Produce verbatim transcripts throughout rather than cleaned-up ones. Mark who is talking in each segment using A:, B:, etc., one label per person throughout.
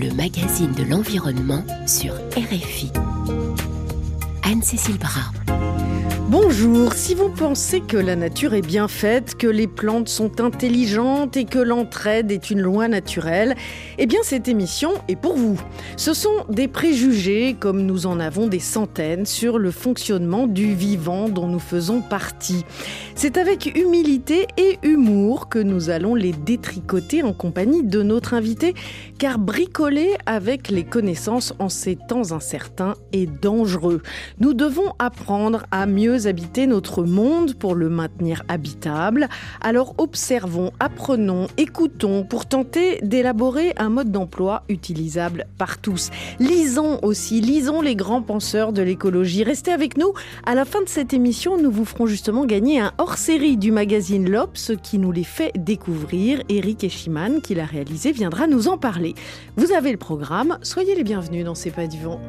A: le magazine de l'environnement sur R F I. Anne-Cécile Bras.
B: Bonjour, si vous pensez que la nature est bien faite, que les plantes sont intelligentes et que l'entraide est une loi naturelle, eh bien cette émission est pour vous. Ce sont des préjugés, comme nous en avons des centaines, sur le fonctionnement du vivant dont nous faisons partie. C'est avec humilité et humour que nous allons les détricoter en compagnie de notre invité, car bricoler avec les connaissances en ces temps incertains est dangereux. Nous devons apprendre à mieux habiter notre monde pour le maintenir habitable. Alors observons, apprenons, écoutons pour tenter d'élaborer un mode d'emploi utilisable par tous. Lisons aussi, lisons les grands penseurs de l'écologie. Restez avec nous. À la fin de cette émission, nous vous ferons justement gagner un hors-série du magazine L'Obs qui nous les fait découvrir. Eric Eschiman, qui l'a réalisé, viendra nous en parler. Vous avez le programme. Soyez les bienvenus dans C'est pas du vent.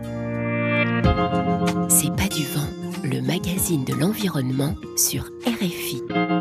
A: C'est pas du vent, le magazine de l'environnement sur R F I.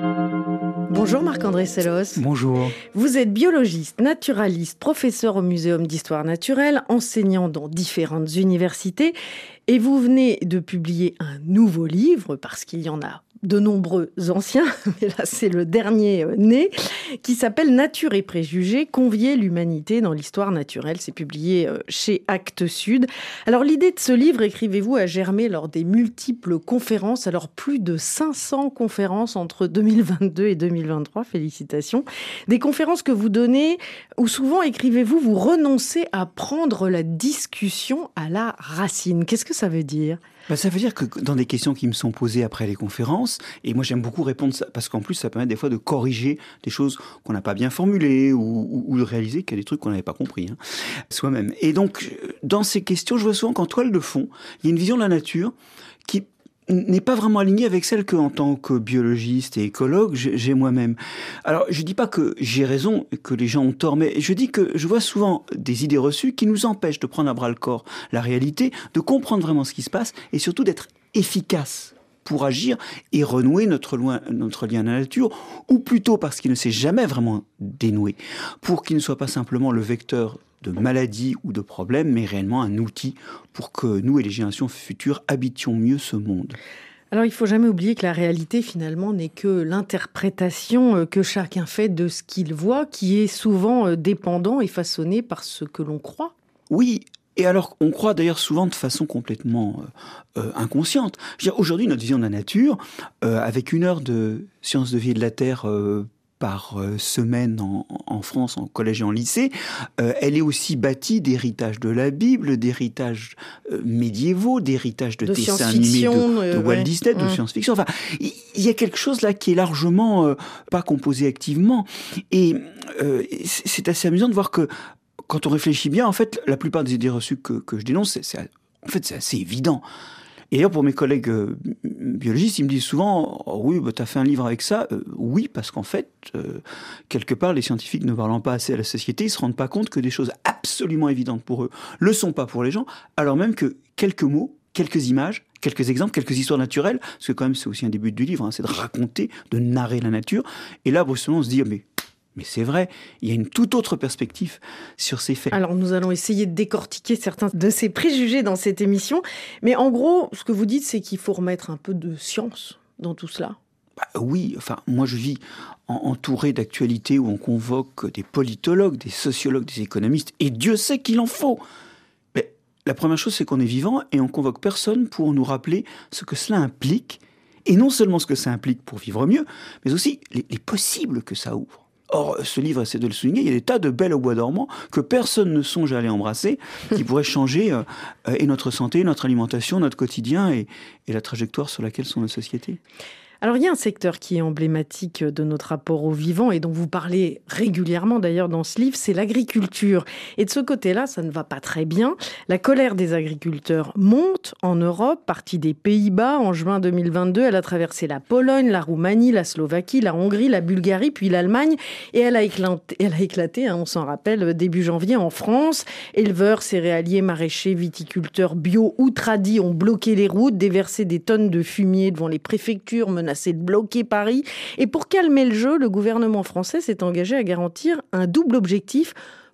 B: Bonjour Marc-André Sellos.
C: Bonjour.
B: Vous êtes biologiste, naturaliste, professeur au Muséum d'histoire naturelle, enseignant dans différentes universités et vous venez de publier un nouveau livre, parce qu'il y en a de nombreux anciens, mais là c'est le dernier né, qui s'appelle Nature et préjugés, convier l'humanité dans l'histoire naturelle. C'est publié chez Actes Sud. Alors l'idée de ce livre, écrivez-vous, a germé lors des multiples conférences, alors plus de cinq cents conférences entre deux mille vingt-deux et deux mille vingt-trois, félicitations. Des conférences que vous donnez, où souvent, écrivez-vous, vous renoncez à prendre la discussion à la racine. Qu'est-ce que ça veut dire ?
C: Ben, ça veut dire que dans des questions qui me sont posées après les conférences, et moi j'aime beaucoup répondre ça, parce qu'en plus ça permet des fois de corriger des choses qu'on n'a pas bien formulées ou, ou, ou de réaliser qu'il y a des trucs qu'on n'avait pas compris hein, soi-même. Et donc dans ces questions, je vois souvent qu'en toile de fond, il y a une vision de la nature qui n'est pas vraiment alignée avec celle que, en tant que biologiste et écologue, j'ai moi-même. Alors, je dis pas que j'ai raison, que les gens ont tort, mais je dis que je vois souvent des idées reçues qui nous empêchent de prendre à bras-le-corps la réalité, de comprendre vraiment ce qui se passe et surtout d'être efficace pour agir et renouer notre, loin, notre lien à la nature, ou plutôt parce qu'il ne s'est jamais vraiment dénoué, pour qu'il ne soit pas simplement le vecteur de maladies ou de problèmes, mais réellement un outil pour que nous et les générations futures habitions mieux ce monde.
B: Alors, il ne faut jamais oublier que la réalité, finalement, n'est que l'interprétation que chacun fait de ce qu'il voit, qui est souvent dépendant et façonné par ce que l'on croit.
C: Oui, et alors on croit d'ailleurs souvent de façon complètement euh, inconsciente. Je veux dire, aujourd'hui, notre vision de la nature, euh, avec une heure de sciences de vie et de la Terre euh, par euh, semaine en, en France, en collège et en lycée, euh, elle est aussi bâtie d'héritages de la Bible, d'héritages euh, médiévaux, d'héritages de,
B: de
C: dessins animés de,
B: euh,
C: de Walt
B: ouais.
C: Disney, de
B: mmh.
C: science-fiction. Enfin, il y, y a quelque chose là qui est largement euh, pas composé activement. Et euh, c'est assez amusant de voir que quand on réfléchit bien, en fait, la plupart des idées reçues que, que je dénonce, c'est, c'est, en fait, c'est assez évident. Et d'ailleurs, pour mes collègues euh, biologistes, ils me disent souvent oh, « Oui, bah, tu as fait un livre avec ça euh, ?» Oui, parce qu'en fait, euh, quelque part, les scientifiques ne parlant pas assez à la société, ils ne se rendent pas compte que des choses absolument évidentes pour eux ne le sont pas pour les gens, alors même que quelques mots, quelques images, quelques exemples, quelques histoires naturelles, parce que quand même, c'est aussi un des buts du livre, hein, c'est de raconter, de narrer la nature. Et là, brusquement, on se dit « Mais... » Mais c'est vrai, il y a une toute autre perspective sur ces faits.
B: Alors nous allons essayer de décortiquer certains de ces préjugés dans cette émission. Mais en gros, ce que vous dites, c'est qu'il faut remettre un peu de science dans tout cela.
C: Bah oui, enfin, moi je vis en, entouré d'actualités où on convoque des politologues, des sociologues, des économistes, et Dieu sait qu'il en faut. Mais la première chose, c'est qu'on est vivant et on convoque personne pour nous rappeler ce que cela implique, et non seulement ce que ça implique pour vivre mieux, mais aussi les, les possibles que ça ouvre. Or, ce livre essaie de le souligner, il y a des tas de belles au bois dormant que personne ne songe à aller embrasser, qui pourraient changer euh, et notre santé, notre alimentation, notre quotidien et, et la trajectoire sur laquelle sont nos sociétés.
B: Alors, il y a un secteur qui est emblématique de notre rapport au vivant et dont vous parlez régulièrement d'ailleurs dans ce livre, c'est l'agriculture. Et de ce côté-là, ça ne va pas très bien. La colère des agriculteurs monte en Europe, partie des Pays-Bas. En juin deux mille vingt-deux, elle a traversé la Pologne, la Roumanie, la Slovaquie, la Hongrie, la Bulgarie, puis l'Allemagne. Et elle a éclaté, elle a éclaté hein, on s'en rappelle, début janvier en France. Éleveurs, céréaliers, maraîchers, viticulteurs bio ou tradis ont bloqué les routes, déversé des tonnes de fumier devant les préfectures, menacé de bloquer Paris. Et pour calmer le jeu, le gouvernement français s'est engagé à garantir un double objectif: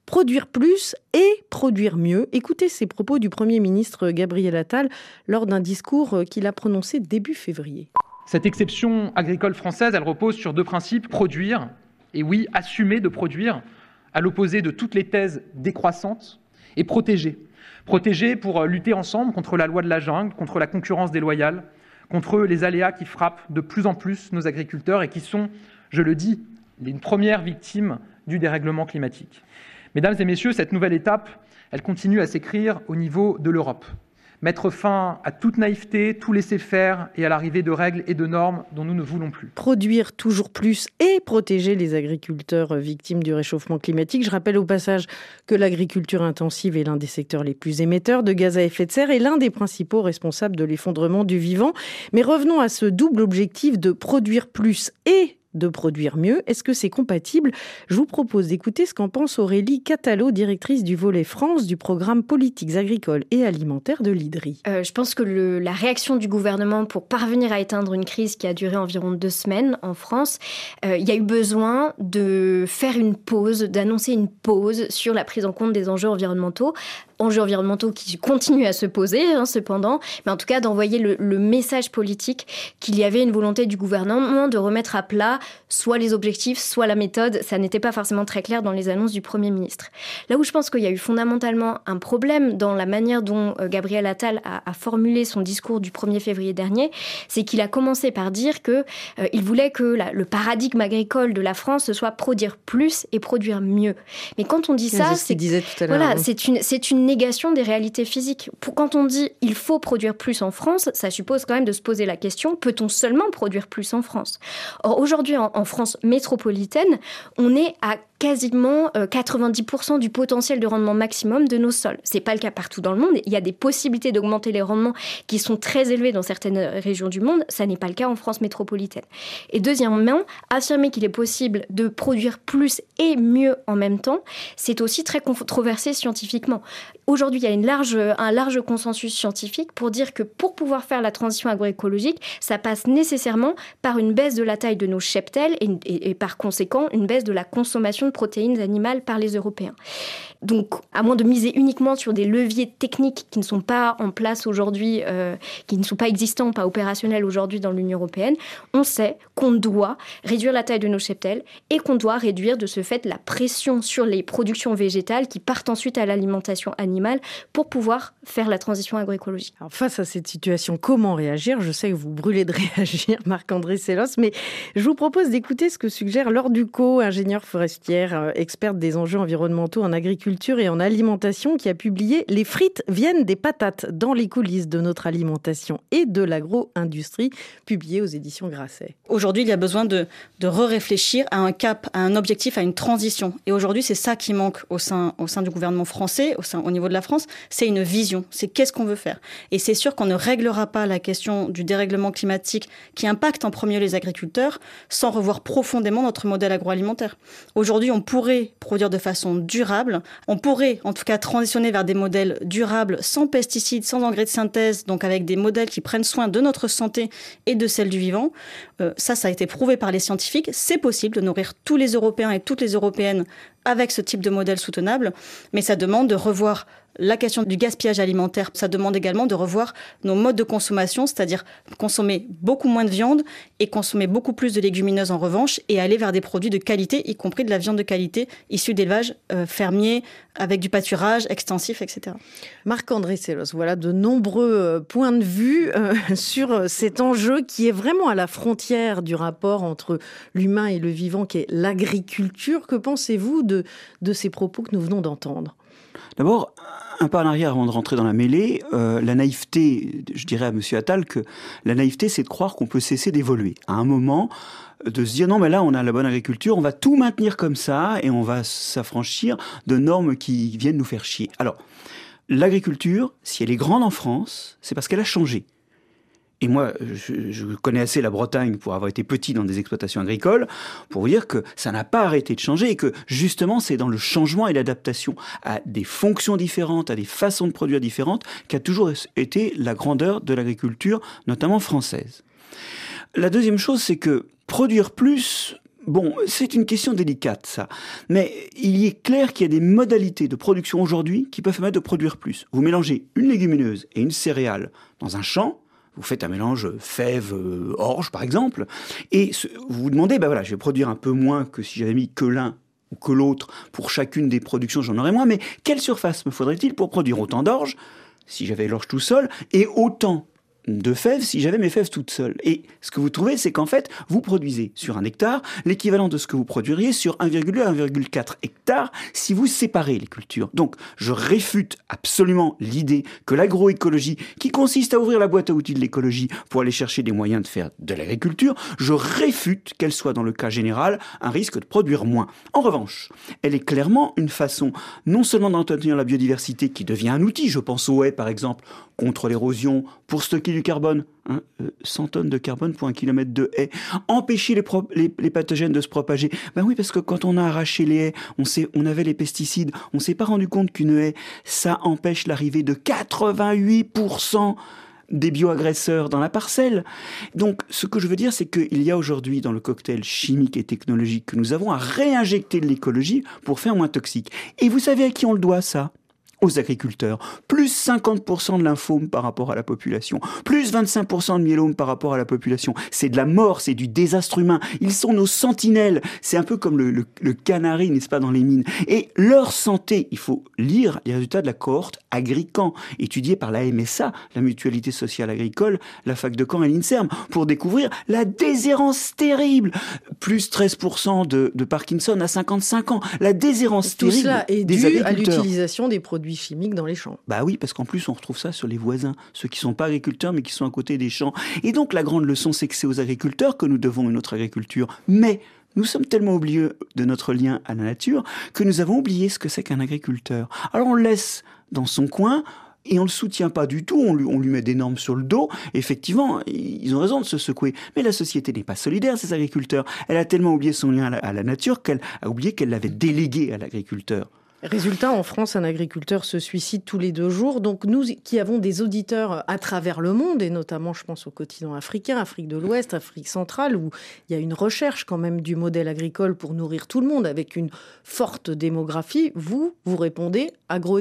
B: Produire plus et produire mieux. Écoutez ces propos du Premier ministre Gabriel Attal lors d'un discours qu'il a prononcé début février.
D: Cette exception agricole française, elle repose sur deux principes, produire, et oui, assumer de produire, à l'opposé de toutes les thèses décroissantes, et protéger. Protéger pour lutter ensemble contre la loi de la jungle, contre la concurrence déloyale, contre les aléas qui frappent de plus en plus nos agriculteurs et qui sont, je le dis, les premières victimes du dérèglement climatique. Mesdames et messieurs, cette nouvelle étape, elle continue à s'écrire au niveau de l'Europe. Mettre fin à toute naïveté, tout laisser faire et à l'arrivée de règles et de normes dont nous ne voulons plus.
B: Produire toujours plus et protéger les agriculteurs victimes du réchauffement climatique. Je rappelle au passage que l'agriculture intensive est l'un des secteurs les plus émetteurs de gaz à effet de serre et l'un des principaux responsables de l'effondrement du vivant. Mais revenons à ce double objectif de produire plus et de produire mieux. Est-ce que c'est compatible ? Je vous propose d'écouter ce qu'en pense Aurélie Catalo, directrice du volet France du programme Politiques agricoles et alimentaires de l'I D R I.
E: Euh, je pense que le, la réaction du gouvernement pour parvenir à éteindre une crise qui a duré environ deux semaines en France, euh, il y a eu besoin de faire une pause, d'annoncer une pause sur la prise en compte des enjeux environnementaux. Enjeux environnementaux qui continuent à se poser, hein, cependant, mais en tout cas d'envoyer le, le message politique qu'il y avait une volonté du gouvernement de remettre à plat soit les objectifs, soit la méthode. Ça n'était pas forcément très clair dans les annonces du Premier ministre. Là où je pense qu'il y a eu fondamentalement un problème dans la manière dont euh, Gabriel Attal a, a formulé son discours du premier février dernier, c'est qu'il a commencé par dire qu'il euh, voulait que la, le paradigme agricole de la France, ce soit produire plus et produire mieux. Mais quand on dit ça,
B: c'est ce qu'il disait tout à l'heure.
E: Voilà, c'est une, c'est une négation des réalités physiques. Pour, quand on dit « il faut produire plus en France », ça suppose quand même de se poser la question « peut-on seulement produire plus en France ?» Or, aujourd'hui, en, en France métropolitaine, on est à quasiment euh, quatre-vingt-dix pour cent du potentiel de rendement maximum de nos sols. C'est pas le cas partout dans le monde. Il y a des possibilités d'augmenter les rendements qui sont très élevés dans certaines régions du monde. Ça n'est pas le cas en France métropolitaine. Et deuxièmement, affirmer qu'il est possible de produire plus et mieux en même temps, c'est aussi très controversé scientifiquement. Aujourd'hui, il y a une large, un large consensus scientifique pour dire que pour pouvoir faire la transition agroécologique, ça passe nécessairement par une baisse de la taille de nos cheptels et, et, et par conséquent une baisse de la consommation de protéines animales par les Européens. Donc, à moins de miser uniquement sur des leviers techniques qui ne sont pas en place aujourd'hui, euh, qui ne sont pas existants, pas opérationnels aujourd'hui dans l'Union européenne, on sait qu'on doit réduire la taille de nos cheptels et qu'on doit réduire de ce fait la pression sur les productions végétales qui partent ensuite à l'alimentation animale pour pouvoir faire la transition agroécologique.
B: Alors, face à cette situation, comment réagir ? Je sais que vous brûlez de réagir, Marc-André Sellos, mais je vous propose d'écouter ce que suggère Laure Ducot, ingénieure forestière, experte des enjeux environnementaux en agriculture et en alimentation, qui a publié « Les frites viennent des patates dans les coulisses de notre alimentation et de l'agro-industrie », publié aux éditions Grasset.
F: Aujourd'hui, il y a besoin de, de re-réfléchir à un cap, à un objectif, à une transition. Et aujourd'hui, c'est ça qui manque au sein, au sein du gouvernement français, au, sein, au niveau de la France, c'est une vision, c'est qu'est-ce qu'on veut faire. Et c'est sûr qu'on ne réglera pas la question du dérèglement climatique qui impacte en premier les agriculteurs sans revoir profondément notre modèle agroalimentaire. Aujourd'hui, on pourrait produire de façon durable, on pourrait en tout cas transitionner vers des modèles durables, sans pesticides, sans engrais de synthèse, donc avec des modèles qui prennent soin de notre santé et de celle du vivant. Euh, ça, ça a été prouvé par les scientifiques. C'est possible de nourrir tous les Européens et toutes les Européennes avec ce type de modèle soutenable, mais ça demande de revoir la question du gaspillage alimentaire. Ça demande également de revoir nos modes de consommation, c'est-à-dire consommer beaucoup moins de viande et consommer beaucoup plus de légumineuses en revanche et aller vers des produits de qualité, y compris de la viande de qualité issue d'élevage euh, fermier, avec du pâturage extensif, et cetera.
B: Marc-André Sellos, voilà de nombreux points de vue euh, sur cet enjeu qui est vraiment à la frontière du rapport entre l'humain et le vivant, qui est l'agriculture. Que pensez-vous de, de ces propos que nous venons d'entendre ?
C: D'abord, un pas en arrière avant de rentrer dans la mêlée, euh, la naïveté, je dirais à M. Attal que la naïveté, c'est de croire qu'on peut cesser d'évoluer. À un moment, de se dire non, mais là, on a la bonne agriculture, on va tout maintenir comme ça et on va s'affranchir de normes qui viennent nous faire chier. Alors, l'agriculture, si elle est grande en France, c'est parce qu'elle a changé. Et moi, je, je connais assez la Bretagne pour avoir été petit dans des exploitations agricoles, pour vous dire que ça n'a pas arrêté de changer et que justement, c'est dans le changement et l'adaptation à des fonctions différentes, à des façons de produire différentes, qu'a toujours été la grandeur de l'agriculture, notamment française. La deuxième chose, c'est que produire plus, Bon, c'est une question délicate, ça. Mais il est clair qu'il y a des modalités de production aujourd'hui qui peuvent permettre de produire plus. Vous mélangez une légumineuse et une céréale dans un champ, vous faites un mélange fèves-orge, par exemple, et vous vous demandez, ben voilà, je vais produire un peu moins que si j'avais mis que l'un ou que l'autre. Pour chacune des productions, j'en aurais moins, mais quelle surface me faudrait-il pour produire autant d'orge, si j'avais l'orge tout seul, et autant de fèves si j'avais mes fèves toutes seules. Et ce que vous trouvez, c'est qu'en fait, vous produisez sur un hectare l'équivalent de ce que vous produiriez sur un virgule deux à un virgule quatre hectares si vous séparez les cultures. Donc, je réfute absolument l'idée que l'agroécologie, qui consiste à ouvrir la boîte à outils de l'écologie pour aller chercher des moyens de faire de l'agriculture, je réfute qu'elle soit, dans le cas général, un risque de produire moins. En revanche, elle est clairement une façon non seulement d'entretenir la biodiversité qui devient un outil, je pense aux haies par exemple, contre l'érosion, pour stocker du carbone, hein, euh, cent tonnes de carbone pour un kilomètre de haies, empêcher les, pro- les, les pathogènes de se propager. Ben oui, parce que quand on a arraché les haies, on, sait, on avait les pesticides, on s'est pas rendu compte qu'une haie, ça empêche l'arrivée de quatre-vingt-huit pour cent des bioagresseurs dans la parcelle. Donc, ce que je veux dire, c'est qu'il y a aujourd'hui, dans le cocktail chimique et technologique que nous avons, à réinjecter de l'écologie pour faire moins toxique. Et vous savez à qui on le doit, ça ? Aux agriculteurs. Plus cinquante pour cent de lymphome par rapport à la population. Plus vingt-cinq pour cent de myélome par rapport à la population. C'est de la mort, c'est du désastre humain. Ils sont nos sentinelles. C'est un peu comme le, le, le canari, n'est-ce pas, dans les mines. Et leur santé, il faut lire les résultats de la cohorte Agrican, étudiée par la M S A, la Mutualité Sociale Agricole, la Fac de Caen et l'INSERM, pour découvrir la déshérence terrible. Plus treize pour cent de, de Parkinson à cinquante-cinq ans. La déshérence
B: Tout
C: terrible
B: cela est
C: des
B: dû
C: agriculteurs.
B: à l'utilisation des produits chimiques dans les champs.
C: Bah oui, parce qu'en plus, on retrouve ça sur les voisins, ceux qui sont pas agriculteurs, mais qui sont à côté des champs. Et donc, la grande leçon, c'est que c'est aux agriculteurs que nous devons une autre agriculture. Mais nous sommes tellement oublieux de notre lien à la nature que nous avons oublié ce que c'est qu'un agriculteur. Alors, on le laisse dans son coin, et on le soutient pas du tout, on lui, on lui met des normes sur le dos. Effectivement, ils ont raison de se secouer. Mais la société n'est pas solidaire, ces agriculteurs. Elle a tellement oublié son lien à la, à la nature qu'elle a oublié qu'elle l'avait délégué à l'agriculteur.
B: Résultat, en France, un agriculteur se suicide tous les deux jours. Donc nous qui avons des auditeurs à travers le monde, et notamment je pense au continent africain, Afrique de l'Ouest, Afrique centrale, où il y a une recherche quand même du modèle agricole pour nourrir tout le monde avec une forte démographie, vous, vous répondez agroécologie ?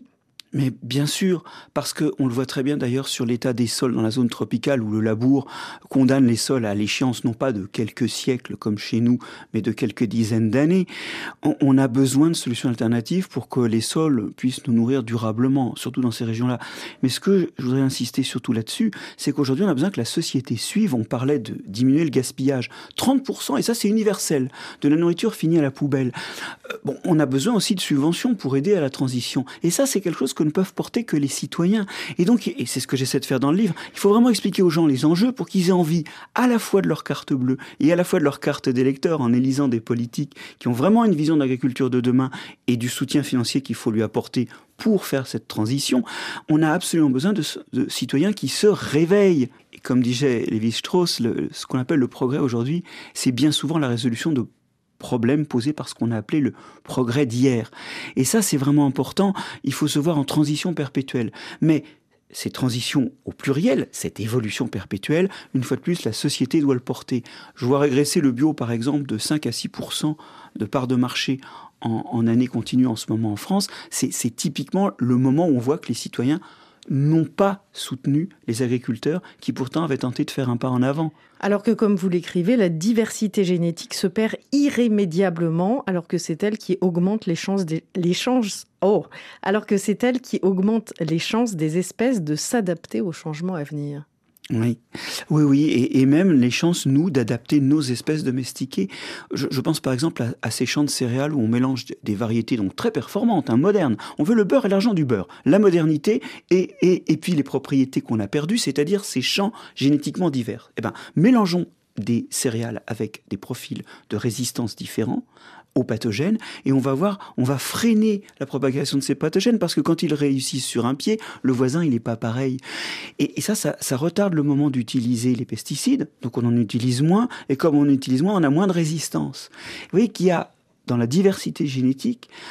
C: Mais bien sûr, parce que on le voit très bien d'ailleurs sur l'état des sols dans la zone tropicale où le labour condamne les sols à l'échéance non pas de quelques siècles comme chez nous, mais de quelques dizaines d'années. On, on a besoin de solutions alternatives pour que les sols puissent nous nourrir durablement, surtout dans ces régions-là. Mais ce que je voudrais insister surtout là-dessus, c'est qu'aujourd'hui on a besoin que la société suive. On parlait de diminuer le gaspillage, trente pour cent, et ça c'est universel, de la nourriture finie à la poubelle. Euh, bon, on a besoin aussi de subventions pour aider à la transition. Et ça c'est quelque chose que ne peuvent porter que les citoyens. Et donc, et c'est ce que j'essaie de faire dans le livre, il faut vraiment expliquer aux gens les enjeux pour qu'ils aient envie à la fois de leur carte bleue et à la fois de leur carte d'électeur en élisant des politiques qui ont vraiment une vision d'agriculture de demain et du soutien financier qu'il faut lui apporter pour faire cette transition. On a absolument besoin de, de citoyens qui se réveillent. Et comme disait Lévi-Strauss, le, ce qu'on appelle le progrès aujourd'hui, c'est bien souvent la résolution de problème posé par ce qu'on a appelé le progrès d'hier. Et ça, c'est vraiment important. Il faut se voir en transition perpétuelle. Mais ces transitions au pluriel, cette évolution perpétuelle, une fois de plus, la société doit le porter. Je vois régresser le bio, par exemple, de cinq à six pour cent de part de marché en, en année continue en ce moment en France. C'est, c'est typiquement le moment où on voit que les citoyens n'ont pas soutenu les agriculteurs qui pourtant avaient tenté de faire un pas en avant.
B: Alors que, comme vous l'écrivez, la diversité génétique se perd irrémédiablement, alors que c'est elle qui augmente les chances des, les chances, oh, alors que c'est elle qui augmente les chances des espèces de s'adapter aux changements à venir.
C: Oui, oui, oui, et, et même les chances, nous, d'adapter nos espèces domestiquées. Je, je pense par exemple à, à ces champs de céréales où on mélange des variétés donc très performantes, hein, modernes. On veut le beurre et l'argent du beurre, la modernité et, et, et puis les propriétés qu'on a perdues, c'est-à-dire ces champs génétiquement divers. Eh ben, mélangeons des céréales avec des profils de résistance différents aux pathogènes, et on va voir, on va freiner la propagation de ces pathogènes, parce que quand ils réussissent sur un pied, le voisin, il n'est pas pareil. Et, et ça, ça, ça retarde le moment d'utiliser les pesticides, donc on en utilise moins, et comme on utilise moins, on a moins de résistance. Vous voyez qu'il y a, dans la diversité génétique,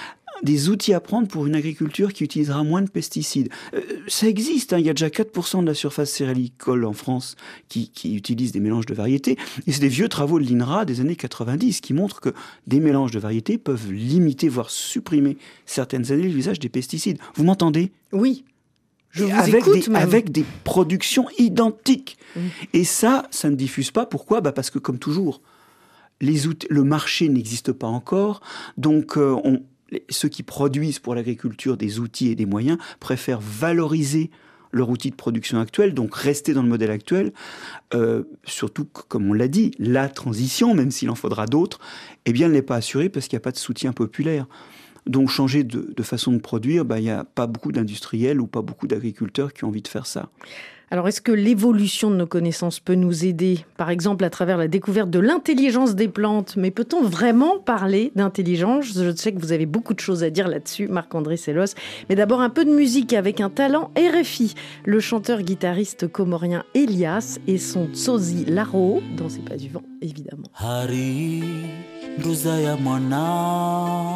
C: des outils à prendre pour une agriculture qui utilisera moins de pesticides. Euh, ça existe, hein, il y a déjà quatre pour cent de la surface céréalicole en France qui, qui utilise des mélanges de variétés. Et c'est des vieux travaux de l'I N R A des années quatre-vingt-dix qui montrent que des mélanges de variétés peuvent limiter, voire supprimer certaines années l'usage des pesticides. Vous m'entendez ?
B: Oui. Je vous
C: avec
B: écoute,
C: des,
B: même.
C: avec des productions identiques.
B: Mmh.
C: Et ça, ça ne diffuse pas. Pourquoi ? Bah parce que, comme toujours, les outils, le marché n'existe pas encore. Donc, euh, on, les, ceux qui produisent pour l'agriculture des outils et des moyens préfèrent valoriser leur outil de production actuel, donc rester dans le modèle actuel. Euh, surtout, comme on l'a dit, la transition, même s'il en faudra d'autres, eh bien, elle n'est pas assurée parce qu'il n'y a pas de soutien populaire. Donc changer de, de façon de produire, bah, il n'y a pas beaucoup d'industriels ou pas beaucoup d'agriculteurs qui ont envie de faire ça.
B: Alors, est-ce que l'évolution de nos connaissances peut nous aider, par exemple à travers la découverte de l'intelligence des plantes ? Mais peut-on vraiment parler d'intelligence ? Je sais que vous avez beaucoup de choses à dire là-dessus, Marc-André Sellos. Mais d'abord, un peu de musique avec un talent R F I. Le chanteur-guitariste comorien Elias et son Tsozi Laro, dans C'est pas du vent, évidemment.
G: Hari Nduzaya Mwana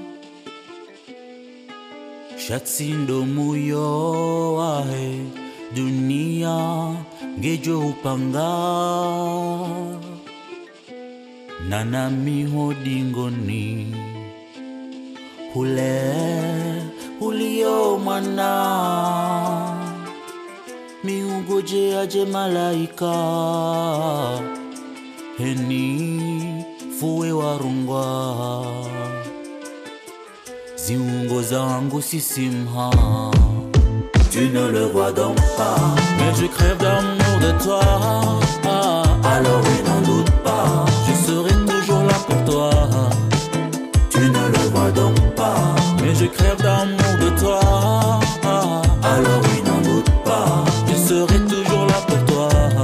G: Shatsindo Muyo Wahe Dunia Ngejo Upanga Nanami Hodingoni Hule Hulio Mwana Miugoje aje malaika Heni Fuwe warungwa Ziungo zangu sisimha Tu ne le vois donc pas Mais je crève d'amour de toi Alors oui, n'en doute pas Je serai toujours là pour toi Tu ne le vois donc pas Mais je crève d'amour de toi Alors oui, n'en doute pas Je serai toujours là pour toi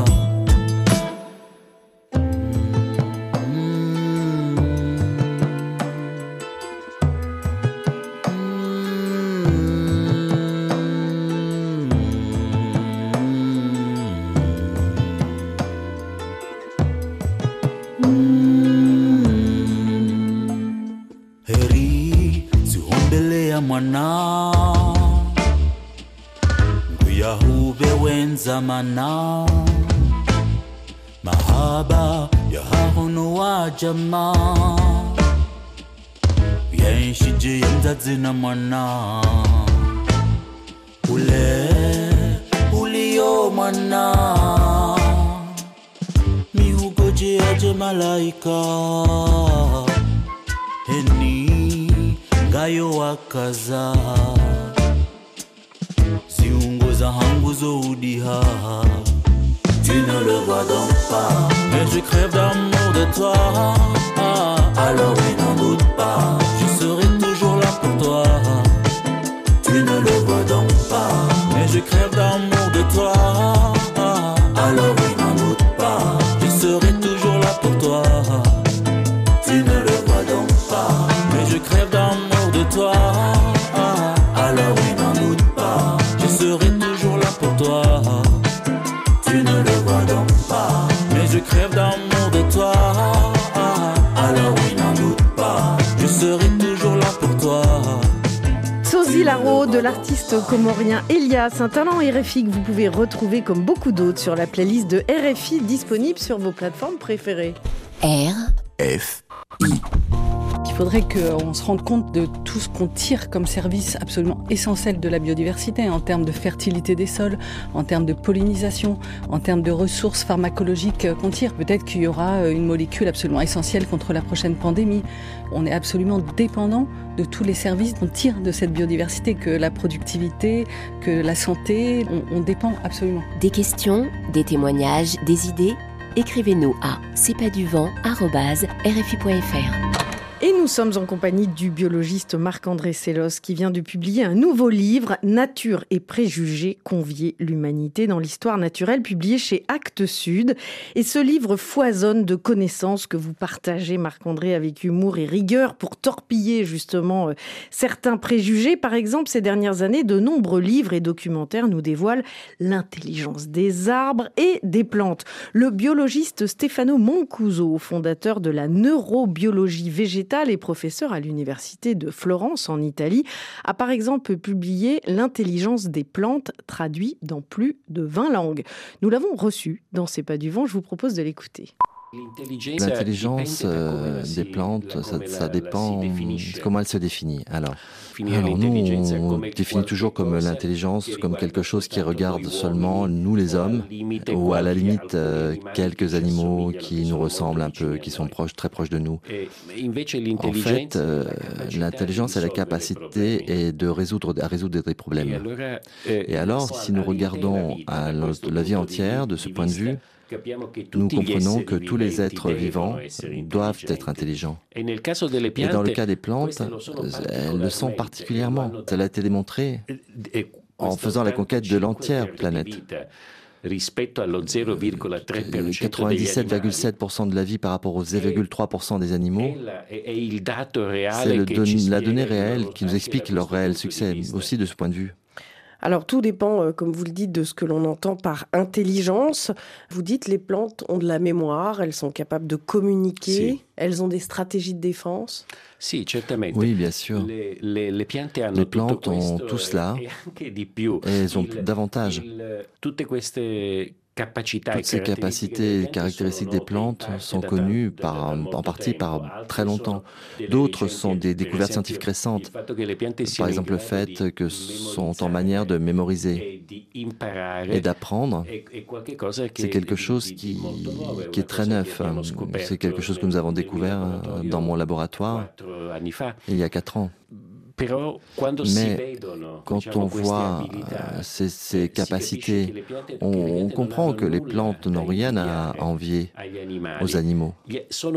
G: Mwana Nguyahube wenzamana Mahaba ya hahono wa jama Yenshije yemzadzina mwana Ule ulio mwana Miugoje aje malaika Heni Gayo wakaza Ziungo za hangu zoudiha Tu ne le vois donc pas Mais je crève d'amour de toi Alors oui, n'en doute pas Je serai toujours là pour toi Tu ne le vois donc pas Mais je crève d'amour de toi Alors oui, n'en doute pas Je serai toujours là pour toi Tu ne le vois donc pas Mais je crève d'amour de toi Alors oui, n'en doute pas Je serai toujours là pour toi Tu ne le vois donc pas Mais je crève d'amour de toi Alors oui, n'en doute pas Je serai toujours là pour toi
B: Tsozi Laro de l'artiste comorien Elias, un talent R F I que vous pouvez retrouver comme beaucoup d'autres sur la playlist de R F I disponible sur vos plateformes préférées.
A: R
C: F
F: Il faudrait qu'on se rende compte de tout ce qu'on tire comme service absolument essentiel de la biodiversité en termes de fertilité des sols, en termes de pollinisation, en termes de ressources pharmacologiques qu'on tire. Peut-être qu'il y aura une molécule absolument essentielle contre la prochaine pandémie. On est absolument dépendant de tous les services qu'on tire de cette biodiversité, que la productivité, que la santé, on, on dépend absolument.
A: Des questions, des témoignages, des idées ? Écrivez-nous à c'est pas du vent arobase r f i point f r.
B: Et nous sommes en compagnie du biologiste Marc-André Sellos qui vient de publier un nouveau livre, Nature et préjugés, convier l'humanité dans l'histoire naturelle, publié chez Actes Sud. Et ce livre foisonne de connaissances que vous partagez, Marc-André, avec humour et rigueur pour torpiller justement euh, certains préjugés. Par exemple, ces dernières années, de nombreux livres et documentaires nous dévoilent l'intelligence des arbres et des plantes. Le biologiste Stefano Mancuso, fondateur de la neurobiologie végétale, Vitale, professeur à l'université de Florence en Italie, a par exemple publié L'intelligence des plantes, traduit dans plus de vingt langues. Nous l'avons reçu dans C'est pas du vent, je vous propose de l'écouter.
H: L'intelligence euh, des plantes, ça, ça dépend comment elle se définit. Alors, alors nous, on définit toujours comme l'intelligence comme quelque chose qui regarde seulement nous les hommes, ou à la limite euh, quelques animaux qui nous ressemblent un peu, qui sont proches, très proches de nous. En fait, euh, l'intelligence a la capacité de résoudre, à résoudre des problèmes. Et alors, si nous regardons à la vie entière de ce point de vue, nous comprenons que tous les êtres vivants doivent être intelligents. Et dans le cas des plantes, elles le sont particulièrement. Cela a été démontré en faisant la conquête de l'entière planète. quatre-vingt-dix-sept virgule sept pour cent de la vie par rapport aux zéro virgule trois pour cent des animaux, c'est le don- la donnée réelle qui nous explique leur réel succès, aussi de ce point de vue.
I: Alors tout dépend, euh, comme vous le dites, de ce que l'on entend par intelligence. Vous dites les plantes ont de la mémoire, elles sont capables de communiquer, si. Elles ont des stratégies de défense.
H: Oui, bien sûr. Les, les, les plantes ont tout cela et elles ont davantage. Toutes ces capacités et caractéristiques des plantes sont connues par, en partie par très longtemps. D'autres sont des découvertes scientifiques récentes. Par exemple, le fait que sont en manière de mémoriser et d'apprendre, c'est quelque chose qui, qui est très neuf. C'est quelque chose que nous avons découvert dans mon laboratoire il y a quatre ans. Mais quand on voit euh, ces, ces capacités, on, on comprend que les plantes n'ont rien à envier aux animaux. Elles sont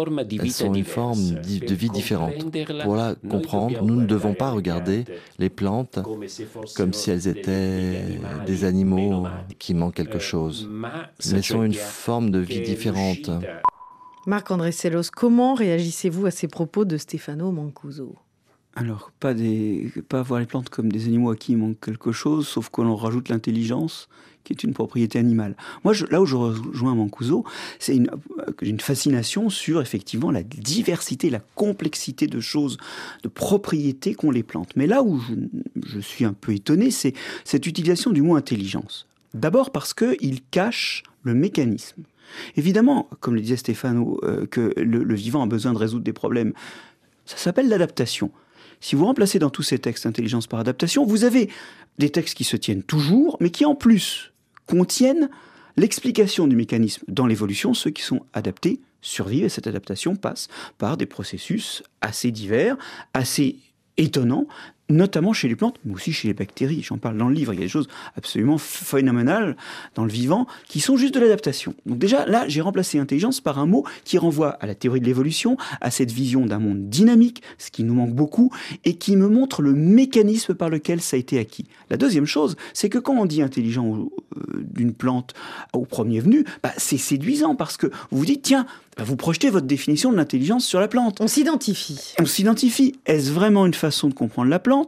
H: une forme de vie différente. Pour la comprendre, nous ne devons pas regarder les plantes comme si elles étaient des animaux qui manquent quelque chose. Mais elles sont une forme de vie différente.
B: Marc-André Sellos, comment réagissez-vous à ces propos de Stefano Mancuso ?
C: Alors, pas, des, pas voir les plantes comme des animaux à qui il manque quelque chose, sauf que l'on rajoute l'intelligence, qui est une propriété animale. Moi, je, là où je rejoins Mancuso, c'est une, une fascination sur, effectivement, la diversité, la complexité de choses, de propriétés qu'ont les plantes. Mais là où je, je suis un peu étonné, c'est cette utilisation du mot intelligence. D'abord parce qu'il cache le mécanisme. Évidemment, comme le disait Stefano, euh, que le, le vivant a besoin de résoudre des problèmes, ça s'appelle l'adaptation. Si vous remplacez dans tous ces textes intelligence par adaptation, vous avez des textes qui se tiennent toujours, mais qui en plus contiennent l'explication du mécanisme dans l'évolution. Ceux qui sont adaptés survivent et cette adaptation passe par des processus assez divers, assez étonnants, notamment chez les plantes, mais aussi chez les bactéries. J'en parle dans le livre. Il y a des choses absolument phénoménales dans le vivant qui sont juste de l'adaptation. Donc déjà, là, j'ai remplacé intelligence par un mot qui renvoie à la théorie de l'évolution, à cette vision d'un monde dynamique, ce qui nous manque beaucoup, et qui me montre le mécanisme par lequel ça a été acquis. La deuxième chose, c'est que quand on dit intelligent euh, d'une plante au premier venu, bah, c'est séduisant parce que vous vous dites, tiens, bah, vous projetez votre définition de l'intelligence sur la plante.
B: On s'identifie.
C: On s'identifie. Est-ce vraiment une façon de comprendre la plante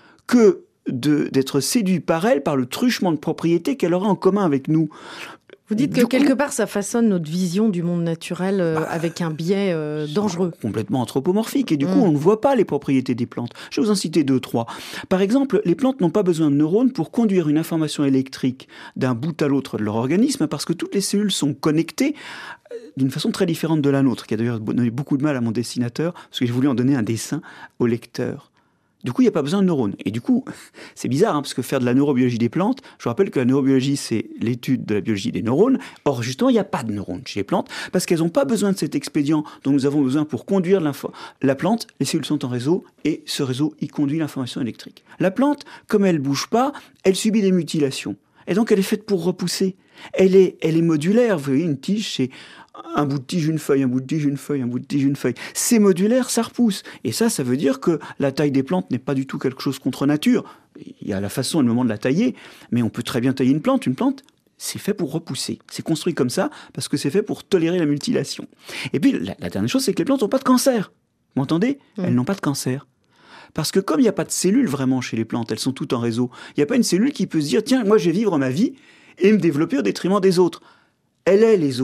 C: que de, d'être séduit par elle, par le truchement de propriétés qu'elle aurait en commun avec nous?
B: Vous dites que quelque part, ça façonne notre vision du monde naturel euh, bah, avec un biais euh, dangereux.
C: Complètement anthropomorphique. Et du mmh. coup, on ne voit pas les propriétés des plantes. Je vais vous en citer deux, trois. Par exemple, les plantes n'ont pas besoin de neurones pour conduire une information électrique d'un bout à l'autre de leur organisme parce que toutes les cellules sont connectées d'une façon très différente de la nôtre, qui a d'ailleurs donné beaucoup de mal à mon dessinateur parce que j'ai voulu en donner un dessin au lecteur. Du coup, il n'y a pas besoin de neurones. Et du coup, c'est bizarre, hein, parce que faire de la neurobiologie des plantes, je vous rappelle que la neurobiologie, c'est l'étude de la biologie des neurones. Or, justement, il n'y a pas de neurones chez les plantes, parce qu'elles n'ont pas besoin de cet expédient dont nous avons besoin pour conduire la plante. Les cellules sont en réseau, et ce réseau, il conduit l'information électrique. La plante, comme elle ne bouge pas, elle subit des mutilations. Et donc, elle est faite pour repousser. Elle est, elle est modulaire. Vous voyez, une tige, c'est un bout de tige, une feuille, un bout de tige, une feuille, un bout de tige, une feuille. C'est modulaire, ça repousse. Et ça, ça veut dire que la taille des plantes n'est pas du tout quelque chose contre nature. Il y a la façon et le moment de la tailler, mais on peut très bien tailler une plante. Une plante, c'est fait pour repousser. C'est construit comme ça parce que c'est fait pour tolérer la mutilation. Et puis, la, la dernière chose, c'est que les plantes n'ont pas de cancer. Vous m'entendez ? mmh. Elles n'ont pas de cancer. Parce que comme il n'y a pas de cellules vraiment chez les plantes, elles sont toutes en réseau, il n'y a pas une cellule qui peut se dire « Tiens, moi je vais vivre ma vie et me développer au détriment des autres. » Elle est les autres.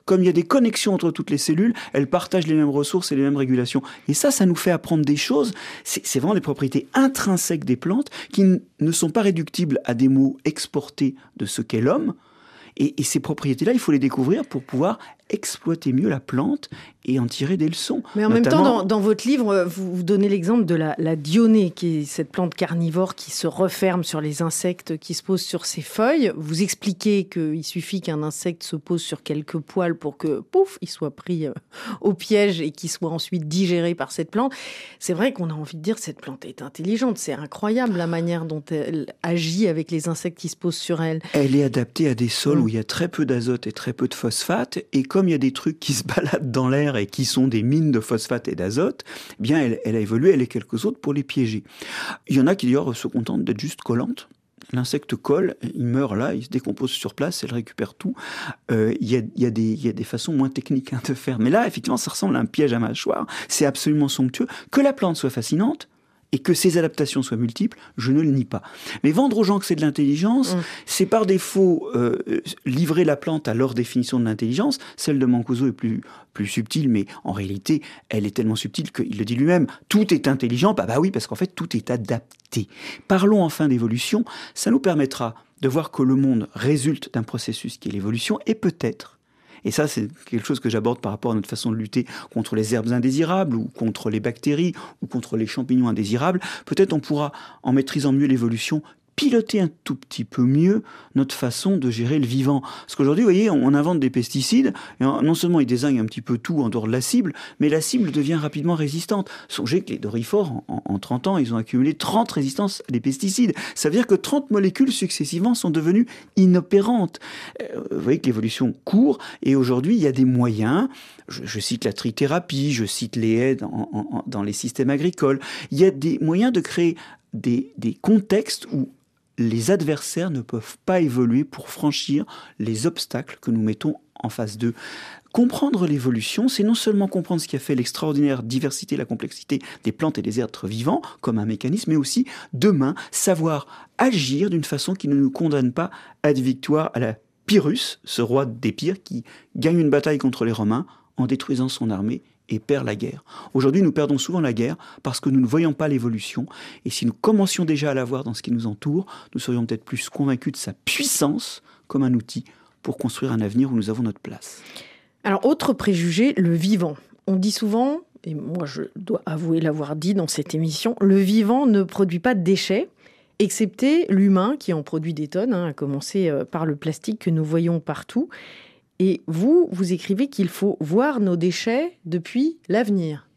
C: comme il y a des connexions entre toutes les cellules, elles partagent les mêmes ressources et les mêmes régulations. Et ça, ça nous fait apprendre des choses. C'est, c'est vraiment des propriétés intrinsèques des plantes qui n- ne sont pas réductibles à des mots exportés de ce qu'est l'homme. Et, et ces propriétés-là, il faut les découvrir pour pouvoir exploiter mieux la plante et en tirer des leçons.
B: Mais en
C: Notamment...
B: même temps, dans, dans votre livre, vous, vous donnez l'exemple de la, la dionée, qui est cette plante carnivore qui se referme sur les insectes qui se posent sur ses feuilles. Vous expliquez qu'il suffit qu'un insecte se pose sur quelques poils pour que, pouf, il soit pris euh, au piège et qu'il soit ensuite digéré par cette plante. C'est vrai qu'on a envie de dire que cette plante est intelligente. C'est incroyable la manière dont elle agit avec les insectes qui se posent sur elle.
C: Elle est adaptée à des sols
B: mmh.
C: où il y a très peu d'azote et très peu de phosphate. Et comme il y a des trucs qui se baladent dans l'air et qui sont des mines de phosphate et d'azote, eh bien elle, elle a évolué, elle est quelques autres pour les piéger. Il y en a qui d'ailleurs se contentent d'être juste collantes. L'insecte colle, il meurt là, il se décompose sur place, elle récupère tout. Euh, il y a, il y a des, il y a des façons moins techniques hein, de faire. Mais là, effectivement, ça ressemble à un piège à mâchoire. C'est absolument somptueux. Que la plante soit fascinante, et que ces adaptations soient multiples, je ne le nie pas. Mais vendre aux gens que c'est de l'intelligence, mmh. c'est par défaut euh, livrer la plante à leur définition de l'intelligence. Celle de Mancuso est plus, plus subtile, mais en réalité, elle est tellement subtile qu'il le dit lui-même. Tout est intelligent, bah, bah oui, parce qu'en fait, tout est adapté. Parlons enfin d'évolution, ça nous permettra de voir que le monde résulte d'un processus qui est l'évolution, et peut-être, et ça, c'est quelque chose que j'aborde par rapport à notre façon de lutter contre les herbes indésirables ou contre les bactéries ou contre les champignons indésirables. Peut-être on pourra, en maîtrisant mieux l'évolution, piloter un tout petit peu mieux notre façon de gérer le vivant. Parce qu'aujourd'hui, vous voyez, on invente des pesticides, et non seulement ils désignent un petit peu tout en dehors de la cible, mais la cible devient rapidement résistante. Songez que les dorifores, en, en trente ans, ils ont accumulé trente résistances à des pesticides. Ça veut dire que trente molécules successivement sont devenues inopérantes. Euh, vous voyez que l'évolution court, et aujourd'hui, il y a des moyens. Je, je cite la trithérapie, je cite les aides en, en, dans les systèmes agricoles. Il y a des moyens de créer des, des contextes où les adversaires ne peuvent pas évoluer pour franchir les obstacles que nous mettons en face d'eux. Comprendre l'évolution, c'est non seulement comprendre ce qui a fait l'extraordinaire diversité et la complexité des plantes et des êtres vivants, comme un mécanisme, mais aussi, demain, savoir agir d'une façon qui ne nous condamne pas à des victoires à la Pyrrhus, ce roi des Pires qui gagne une bataille contre les Romains en détruisant son armée et perd la guerre. Aujourd'hui, nous perdons souvent la guerre parce que nous ne voyons pas l'évolution. Et si nous commencions déjà à la voir dans ce qui nous entoure, nous serions peut-être plus convaincus de sa puissance comme un outil pour construire un avenir où nous avons notre place.
B: Alors, autre préjugé, le vivant. On dit souvent, et moi je dois avouer l'avoir dit dans cette émission, le vivant ne produit pas de déchets, excepté l'humain qui en produit des tonnes, hein, à commencer par le plastique que nous voyons partout. Et vous, vous écrivez qu'il faut voir nos déchets depuis l'avenir.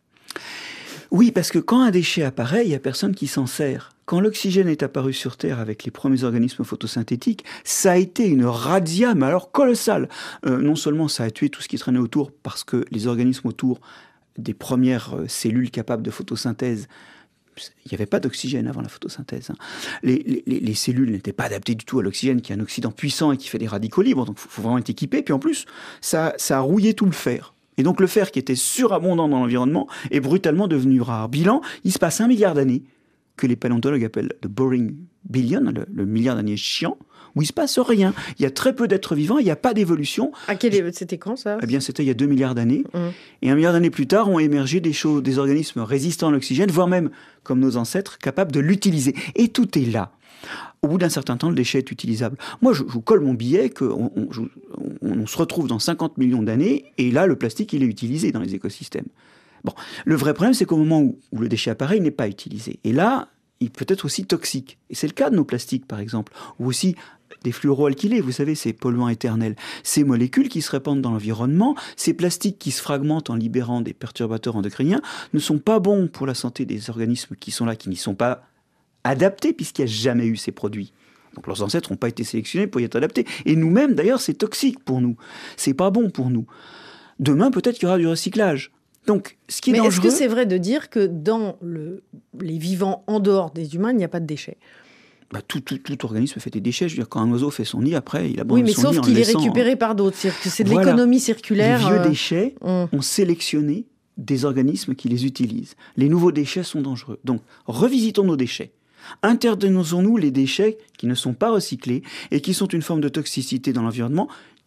C: Oui, parce que quand un déchet apparaît, il n'y a personne qui s'en sert. Quand l'oxygène est apparu sur Terre avec les premiers organismes photosynthétiques, ça a été une razzia, mais alors colossale. Euh, non seulement ça a tué tout ce qui traînait autour, parce que les organismes autour des premières cellules capables de photosynthèse, il n'y avait pas d'oxygène avant la photosynthèse. Hein. Les, les, les cellules n'étaient pas adaptées du tout à l'oxygène, qui est un oxydant puissant et qui fait des radicaux libres. Donc, il faut, faut vraiment être équipé. Puis en plus, ça, ça a rouillé tout le fer. Et donc, le fer qui était surabondant dans l'environnement est brutalement devenu rare. Bilan, il se passe un milliard d'années, que les paléontologues appellent le boring billion, le, le milliard d'années chiant, où il ne se passe rien. Il y a très peu d'êtres vivants, il n'y a pas d'évolution.
B: À quel... C'était quand, ça ?
C: Eh bien, c'était il y a deux milliards d'années. Mmh. Et un milliard d'années plus tard, ont émergé des, choses, des organismes résistants à l'oxygène, voire même, comme nos ancêtres, capables de l'utiliser. Et tout est là. Au bout d'un certain temps, le déchet est utilisable. Moi, je, je vous colle mon billet qu'on on, on, on se retrouve dans cinquante millions d'années, et là, le plastique, il est utilisé dans les écosystèmes. Bon, le vrai problème, c'est qu'au moment où, où le déchet apparaît, il n'est pas utilisé. Et là, il peut être aussi toxique. Et c'est le cas de nos plastiques, par exemple, ou aussi des fluoroalkylés, vous savez, ces polluants éternels. Ces molécules qui se répandent dans l'environnement, ces plastiques qui se fragmentent en libérant des perturbateurs endocriniens, ne sont pas bons pour la santé des organismes qui sont là, qui n'y sont pas adaptés, puisqu'il n'y a jamais eu ces produits. Donc leurs ancêtres n'ont pas été sélectionnés pour y être adaptés. Et nous-mêmes, d'ailleurs, c'est toxique pour nous. C'est pas bon pour nous. Demain, peut-être qu'il y aura du recyclage. Donc, ce qui est
B: Mais
C: dangereux...
B: est-ce que c'est vrai de dire que dans le, les vivants en dehors des humains, il n'y a pas de déchets ?
C: Bah, tout, tout, tout organisme fait des déchets. Je veux dire, quand un oiseau fait son nid, après, il abandonne
B: oui, mais
C: son nid
B: sauf
C: en
B: qu'il est
C: laissant...
B: récupéré par d'autres. C'est-à-dire que c'est de
C: voilà.
B: l'économie circulaire.
C: Les vieux
B: euh...
C: déchets hum. ont sélectionné des organismes qui les utilisent. Les nouveaux déchets sont dangereux. Donc, revisitons nos déchets. Interdisons-nous les déchets qui ne sont pas recyclés et qui sont une forme de toxicité dans l'environnement.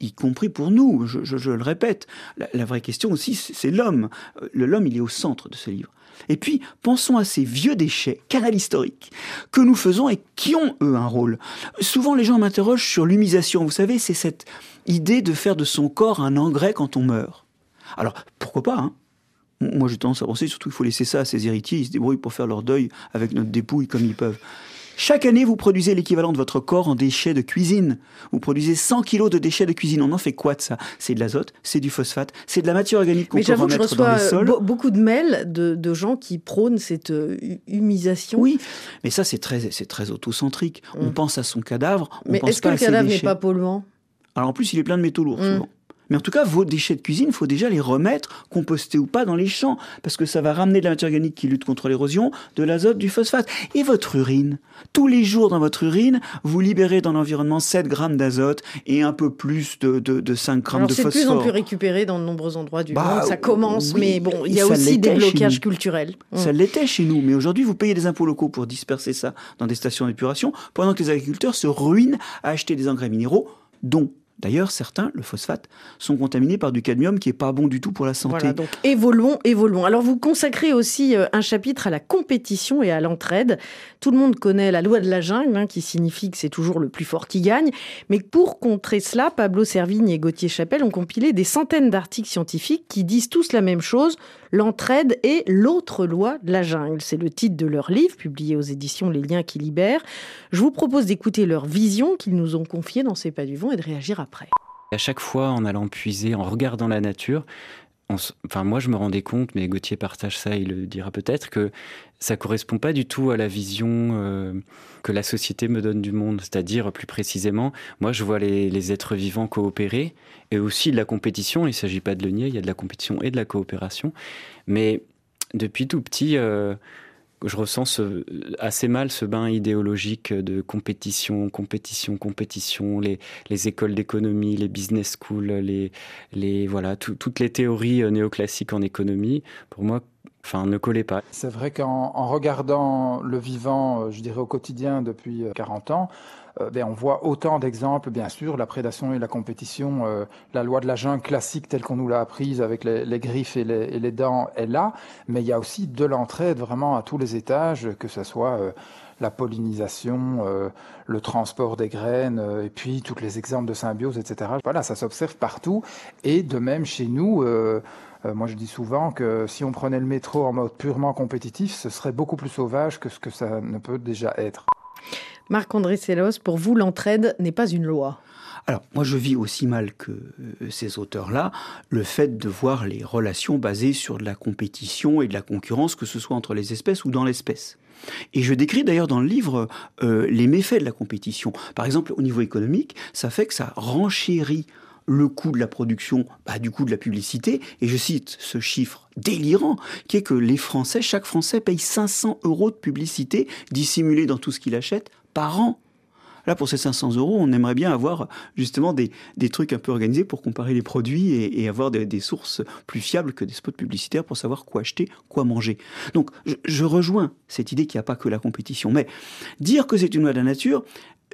C: y compris pour nous, je, je, je le répète. La, la vraie question aussi, c'est, c'est l'homme. Le, l'homme, il est au centre de ce livre. Et puis, pensons à ces vieux déchets, canal historique, que nous faisons et qui ont, eux, un rôle. Souvent, les gens m'interrogent sur l'humusation. Vous savez, c'est cette idée de faire de son corps un engrais quand on meurt. Alors, pourquoi pas, hein ? Moi, j'ai tendance à penser, surtout qu'il faut laisser ça à ses héritiers, ils se débrouillent pour faire leur deuil avec notre dépouille comme ils peuvent. Chaque année, vous produisez l'équivalent de votre corps en déchets de cuisine. Vous produisez cent kilos de déchets de cuisine. On en fait quoi de ça ? C'est de l'azote, c'est du phosphate, c'est de la matière organique qu'on
B: Mais
C: peut remettre
B: que je reçois
C: dans les sols.
B: Be- beaucoup de mails de, de gens qui prônent cette euh, humisation.
C: Oui, mais ça, c'est très, c'est très autocentrique. Mmh. On pense à son cadavre, on
B: mais
C: pense
B: est-ce
C: pas
B: que
C: à
B: le
C: ses
B: cadavre n'est
C: déchets.
B: pas polluant ?
C: Alors en plus, il est plein de métaux lourds,
B: mmh.
C: souvent. Mais en tout cas, vos déchets de cuisine, il faut déjà les remettre, compostés ou pas, dans les champs, parce que ça va ramener de la matière organique qui lutte contre l'érosion, de l'azote, du phosphate. Et votre urine, tous les jours dans votre urine, vous libérez dans l'environnement sept grammes d'azote et un peu plus de, de, de cinq grammes
B: Alors,
C: de phosphore.
B: C'est de plus en plus récupéré dans de nombreux endroits du
C: bah,
B: monde, ça commence,
C: oui,
B: mais bon, il y a aussi des blocages culturels.
C: Ça mmh. l'était chez nous, mais aujourd'hui, vous payez des impôts locaux pour disperser ça dans des stations d'épuration, pendant que les agriculteurs se ruinent à acheter des engrais minéraux, dont... D'ailleurs, certains, le phosphate, sont contaminés par du cadmium qui n'est pas bon du tout pour la santé.
B: Voilà, donc évoluons, évoluons. Alors, vous consacrez aussi un chapitre à la compétition et à l'entraide. Tout le monde connaît la loi de la jungle, hein, qui signifie que c'est toujours le plus fort qui gagne. Mais pour contrer cela, Pablo Servigne et Gauthier Chapelle ont compilé des centaines d'articles scientifiques qui disent tous la même chose. L'entraide est l'autre loi de la jungle. C'est le titre de leur livre, publié aux éditions Les Liens qui libèrent. Je vous propose d'écouter leur vision qu'ils nous ont confiée dans C'est pas du vent et de réagir après.
J: À chaque fois, en allant puiser, en regardant la nature, on s... enfin moi je me rendais compte, mais Gauthier partage ça, il le dira peut-être, que ça correspond pas du tout à la vision euh, que la société me donne du monde. C'est-à-dire, plus précisément, moi je vois les, les êtres vivants coopérer, et aussi de la compétition. Il ne s'agit pas de le nier, il y a de la compétition et de la coopération. Mais depuis tout petit, euh, je ressens ce, assez mal ce bain idéologique de compétition, compétition, compétition, les, les écoles d'économie, les business schools, les, les, voilà, tout, toutes les théories néoclassiques en économie, pour moi, enfin, ne collaient pas.
K: C'est vrai qu'en en regardant le vivant, je dirais au quotidien depuis quarante ans, Euh, ben, on voit autant d'exemples, bien sûr, la prédation et la compétition, euh, la loi de la jungle classique telle qu'on nous l'a apprise avec les, les griffes et les, et les dents est là, mais il y a aussi de l'entraide vraiment à tous les étages, que ce soit euh, la pollinisation, euh, le transport des graines, euh, et puis tous les exemples de symbiose, et cetera. Voilà, ça s'observe partout, et de même chez nous... Euh, Euh, moi, je dis souvent que si on prenait le métro en mode purement compétitif, ce serait beaucoup plus sauvage que ce que ça ne peut déjà être.
B: Marc-André Sellos, pour vous, l'entraide n'est pas une loi.
C: Alors, moi, je vis aussi mal que euh, ces auteurs-là le fait de voir les relations basées sur de la compétition et de la concurrence, que ce soit entre les espèces ou dans l'espèce. Et je décris d'ailleurs dans le livre euh, les méfaits de la compétition. Par exemple, au niveau économique, ça fait que ça renchérit le coût de la production, bah, du coût de la publicité. Et je cite ce chiffre délirant, qui est que les Français, chaque Français paye cinq cents euros de publicité dissimulée dans tout ce qu'il achète par an. Là, pour ces cinq cents euros, on aimerait bien avoir justement des, des trucs un peu organisés pour comparer les produits et, et avoir des, des sources plus fiables que des spots publicitaires pour savoir quoi acheter, quoi manger. Donc, je, je rejoins cette idée qu'il n'y a pas que la compétition. Mais dire que c'est une loi de la nature,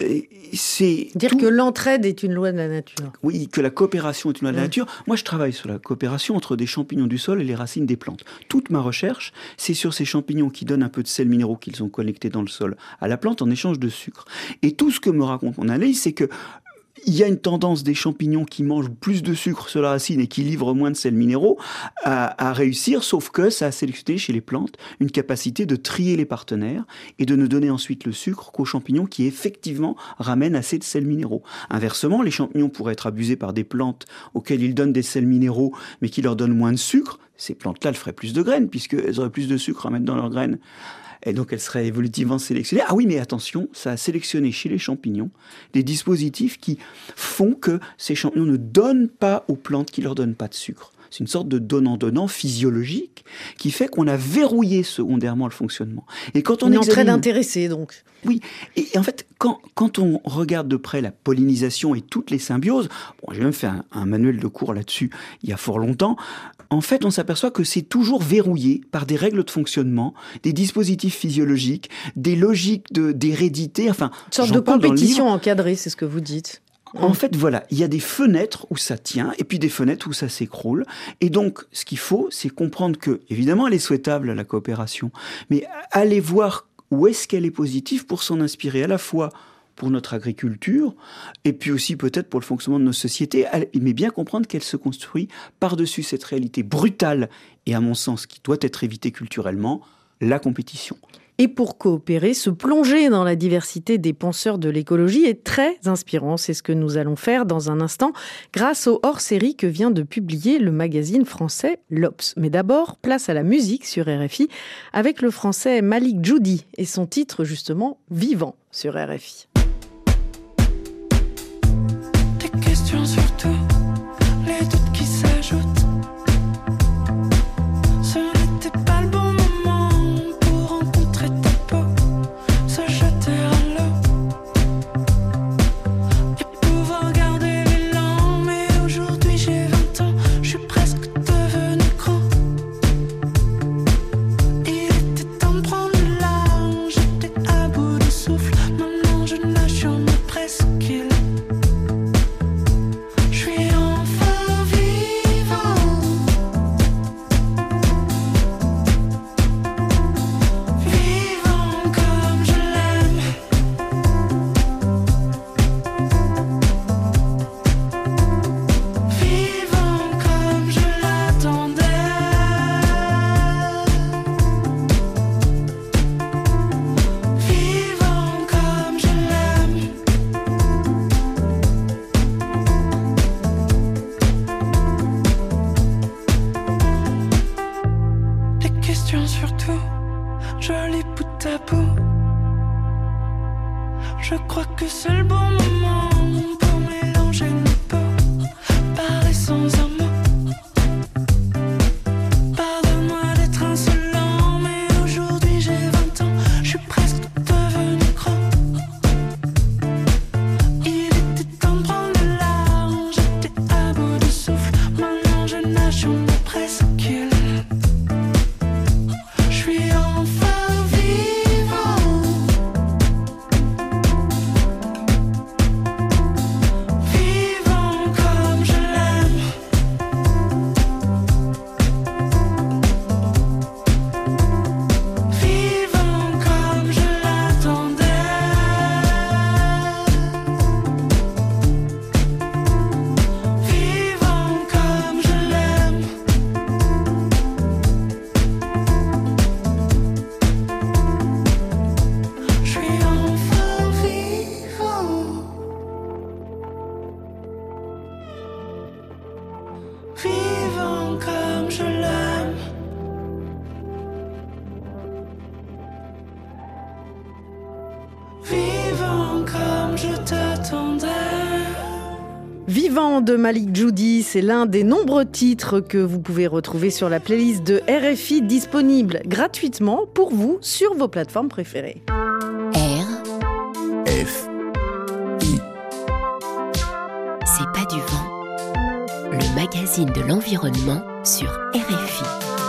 C: c'est...
B: Dire
C: tout...
B: que l'entraide est une loi de la nature.
C: Oui, que la coopération est une loi de la nature. Moi, je travaille sur la coopération entre des champignons du sol et les racines des plantes. Toute ma recherche, c'est sur ces champignons qui donnent un peu de sels minéraux qu'ils ont collectés dans le sol à la plante en échange de sucre. Et tout ce que me raconte mon analyse, c'est que il y a une tendance des champignons qui mangent plus de sucre sur la racine et qui livrent moins de sels minéraux à, à réussir, sauf que ça a sélectionné chez les plantes une capacité de trier les partenaires et de ne donner ensuite le sucre qu'aux champignons qui effectivement ramènent assez de sels minéraux. Inversement, les champignons pourraient être abusés par des plantes auxquelles ils donnent des sels minéraux mais qui leur donnent moins de sucre. Ces plantes-là, elles feraient plus de graines puisqu'elles auraient plus de sucre à mettre dans leurs graines. Et donc, elle serait évolutivement sélectionnée. Ah oui, mais attention, ça a sélectionné chez les champignons des dispositifs qui font que ces champignons ne donnent pas aux plantes qui ne leur donnent pas de sucre. C'est une sorte de donnant-donnant physiologique qui fait qu'on a verrouillé secondairement le fonctionnement. Et quand on
B: est
C: examine...
B: en train d'intéresser, donc.
C: Oui, et en fait, quand, quand on regarde de près la pollinisation et toutes les symbioses, bon, j'ai même fait un, un manuel de cours là-dessus il y a fort longtemps, en fait, on s'aperçoit que c'est toujours verrouillé par des règles de fonctionnement, des dispositifs physiologiques, des logiques de, d'hérédité, enfin...
B: Une sorte de compétition encadrée, c'est ce que vous dites.
C: En fait, voilà, il y a des fenêtres où ça tient et puis des fenêtres où ça s'écroule. Et donc, ce qu'il faut, c'est comprendre que, évidemment, elle est souhaitable, la coopération, mais aller voir où est-ce qu'elle est positive pour s'en inspirer à la fois pour notre agriculture et puis aussi peut-être pour le fonctionnement de nos sociétés, mais bien comprendre qu'elle se construit par-dessus cette réalité brutale et, à mon sens, qui doit être évitée culturellement, la compétition.
B: Et pour coopérer, se plonger dans la diversité des penseurs de l'écologie est très inspirant. C'est ce que nous allons faire dans un instant grâce au hors-série que vient de publier le magazine français L'Obs. Mais d'abord, place à la musique sur R F I avec le français Malik Djoudi et son titre justement « Vivant » sur R F I.
L: Des questions surtout, les doutes qui s'ajoutent. Je crois que c'est le bon moment pour mélanger nos peaux, parler sans un mot. Pardonne-moi d'être insolent, mais aujourd'hui j'ai vingt ans, je suis presque devenu gros. Il était temps de prendre le large, j'étais à bout de souffle. Maintenant je nage sur mes presqu'îles. Je suis enfin vivant. Vivant comme je l'aime. Vivant comme je l'attendais. Vivant comme je l'aime. Je suis enfin vivant. Vivant comme je l'aime. Vivant comme je t'attendais.
B: Vivant de Malik Djoudi, c'est l'un des nombreux titres que vous pouvez retrouver sur la playlist de R F I disponible gratuitement pour vous sur vos plateformes préférées.
A: R,
M: F, I.
A: c'est pas du vent. Le magazine de l'environnement sur R F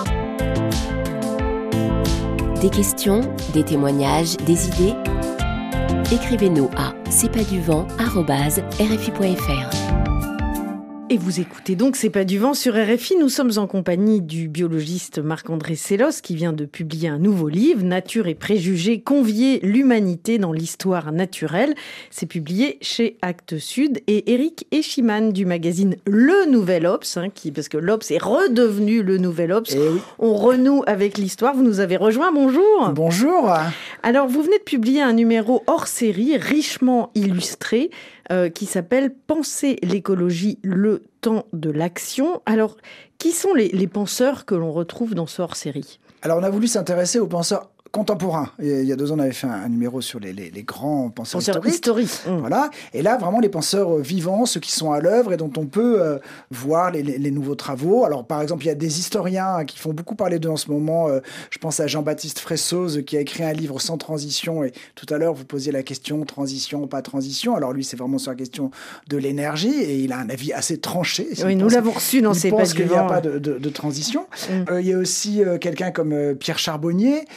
A: I. Des questions, des témoignages, des idées ? Écrivez-nous à c'est pas du vent arobase r f i point f r.
B: Et vous écoutez donc C'est pas du vent sur R F I. Nous sommes en compagnie du biologiste Marc-André Sellos qui vient de publier un nouveau livre, Nature et préjugés, convier l'humanité dans l'histoire naturelle. C'est publié chez Actes Sud. Et Éric Eschiman du magazine Le Nouvel Obs, hein, qui, parce que l'Obs est redevenu Le Nouvel Obs.
N: Eh oui.
B: On renoue avec l'histoire. Vous nous avez rejoint. Bonjour.
N: Bonjour.
B: Alors, vous venez de publier un numéro hors série, richement illustré, euh, qui s'appelle « Penser l'écologie, le temps de l'action ». Alors, qui sont les, les penseurs que l'on retrouve dans ce hors série ?
N: Alors, on a voulu s'intéresser aux penseurs contemporains. Et il y a deux ans, on avait fait un, un numéro sur les, les, les grands penseurs,
B: Penseurs
N: historiques.
B: historiques. Mmh.
N: Voilà. Et là, vraiment, les penseurs euh, vivants, ceux qui sont à l'œuvre et dont on peut euh, voir les, les, les nouveaux travaux. Alors, par exemple, il y a des historiens qui font beaucoup parler d'eux en ce moment. Euh, je pense à Jean-Baptiste Fressoz, qui a écrit un livre Sans transition. Et tout à l'heure, vous posiez la question transition, pas transition. Alors, lui, c'est vraiment sur la question de l'énergie. Et il a un avis assez tranché.
B: Oui, nous l'avons reçu dans C'est pas du vent.
N: Il pense qu'il n'y a pas de, de, de transition. Mmh. Euh, il y a aussi euh, quelqu'un comme euh, Pierre Charbonnier, qui est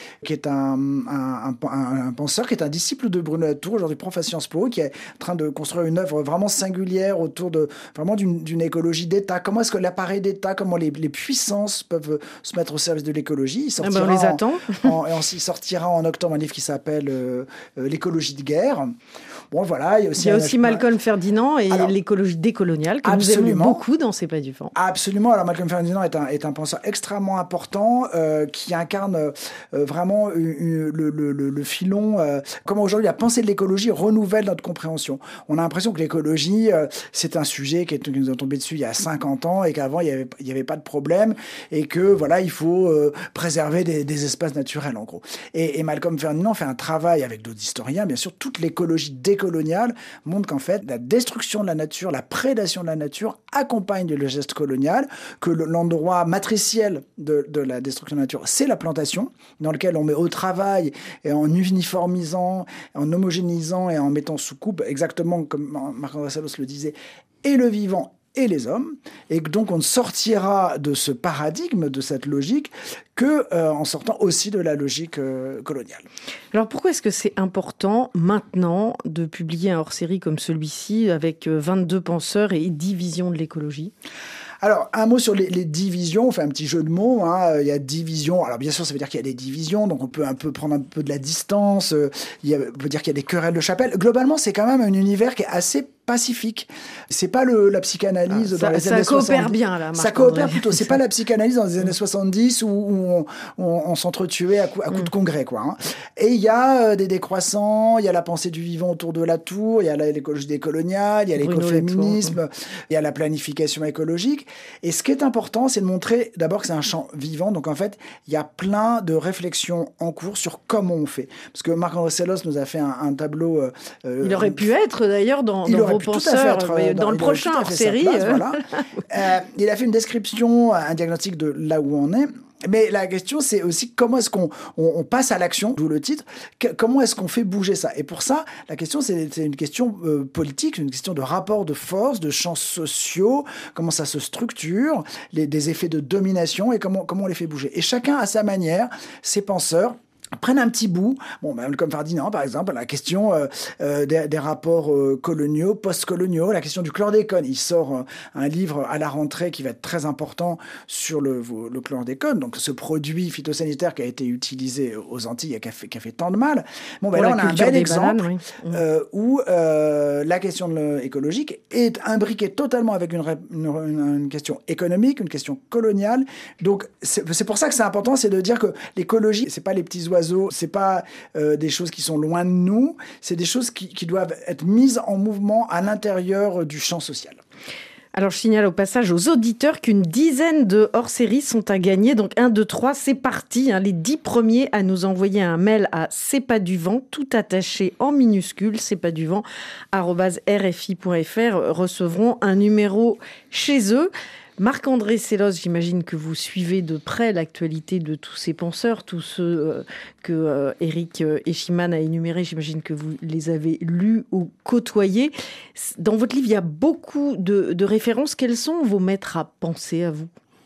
N: est un, un, un, un penseur, qui est un disciple de Bruno Latour, aujourd'hui prof à Sciences Po, qui est en train de construire une œuvre vraiment singulière autour de, vraiment d'une, d'une écologie d'État. Comment est-ce que l'appareil d'État, comment les, les puissances peuvent se mettre au service de l'écologie. Il sortira,
B: ah ben on les attend.
N: en, en, et on, il sortira en octobre un livre qui s'appelle euh, euh, L'écologie de guerre. Bon, voilà, il y a aussi,
B: il y a aussi Malcolm Ferdinand et alors, l'écologie décoloniale, que absolument, nous aimons beaucoup dans C'est pas du vent.
N: Absolument. Alors, Malcolm Ferdinand est un, est un penseur extrêmement important euh, qui incarne euh, vraiment euh, le, le, le, le filon. Euh, comment aujourd'hui la pensée de l'écologie renouvelle notre compréhension. On a l'impression que l'écologie, euh, c'est un sujet qui, est, qui nous est tombé dessus il y a cinquante ans et qu'avant, il n'y avait, il y avait pas de problème et que, voilà, il faut euh, préserver des, des espaces naturels, en gros. Et, et Malcolm Ferdinand fait un travail avec d'autres historiens, bien sûr, toute l'écologie décoloniale montre qu'en fait, la destruction de la nature, la prédation de la nature accompagne le geste colonial, que l'endroit matriciel de, de la destruction de la nature, c'est la plantation, dans lequel on met au travail et en uniformisant, en homogénéisant et en mettant sous coupe, exactement comme Marc-André Sellos le disait, et le vivant et les hommes, et que donc on ne sortira de ce paradigme, de cette logique, que euh, en sortant aussi de la logique euh, coloniale.
B: Alors pourquoi est-ce que c'est important maintenant de publier un hors-série comme celui-ci avec vingt-deux penseurs et dix visions de l'écologie ?
N: Alors, un mot sur les, les divisions, on fait un petit jeu de mots, hein. Il y a divisions, alors bien sûr ça veut dire qu'il y a des divisions, donc on peut un peu prendre un peu de la distance, il y a, on peut dire qu'il y a des querelles de chapelle. Globalement, c'est quand même un univers qui est assez pacifique. C'est pas le, la psychanalyse ah,
B: ça,
N: dans les
B: ça
N: années soixante-dix.
B: Ça coopère bien, là,
N: Ça coopère plutôt. C'est pas la psychanalyse dans les années soixante-dix où, où on, on, on s'entretuait à coups coup mm. de congrès, quoi. Hein. Et il y a euh, des décroissants, il y a la pensée du vivant autour de la tour, il y a la, l'écologie décoloniale, il y a l'écoféminisme, il y a la planification écologique. Et ce qui est important, c'est de montrer d'abord que c'est un champ vivant. Donc en fait, il y a plein de réflexions en cours sur comment on fait. Parce que Marc-André Sellos nous a fait un, un tableau...
B: Euh, il aurait pu être d'ailleurs dans, dans vos penseurs, être, mais dans, dans le prochain hors-série.
N: Euh... Voilà. euh, il a fait une description, un diagnostic de là où on est. Mais la question, c'est aussi comment est-ce qu'on on, on passe à l'action, d'où le titre, que, comment est-ce qu'on fait bouger ça. Et pour ça, la question, c'est, c'est une question euh, politique, une question de rapport de force, de champs sociaux, comment ça se structure, les, des effets de domination et comment, comment on les fait bouger. Et chacun, à sa manière, ses penseurs, prennent un petit bout, bon, ben, comme Ferdinand, par exemple, la question euh, euh, des, des rapports euh, coloniaux, post-coloniaux, la question du chlordécone. Il sort euh, un livre à la rentrée qui va être très important sur le, le chlordécone, donc ce produit phytosanitaire qui a été utilisé aux Antilles et qui a fait, qui a fait tant de mal. Bon, ben, là, on a un bel exemple bananes, oui. euh, où euh, la question de écologique est imbriquée totalement avec une, une, une, une question économique, une question coloniale. Donc, c'est, c'est pour ça que c'est important, c'est de dire que l'écologie, c'est pas les petits oiseaux, c'est pas euh, des choses qui sont loin de nous, c'est des choses qui, qui doivent être mises en mouvement à l'intérieur du champ social.
B: Alors, je signale au passage aux auditeurs qu'une dizaine de hors-séries sont à gagner. Donc, un, deux, trois, c'est parti. Hein. Les dix premiers à nous envoyer un mail à c'est pas du vent, tout attaché en minuscule, c'est pas du vent, arobase r f i point f r, recevront un numéro chez eux. Marc-André Sellos, j'imagine que vous suivez de près l'actualité de tous ces penseurs, tous ceux euh, que euh, Éric Eschiman a énumérés, j'imagine que vous les avez lus ou côtoyés. Dans votre livre, il y a beaucoup de, de références. Quels sont vos maîtres à penser, à vous ?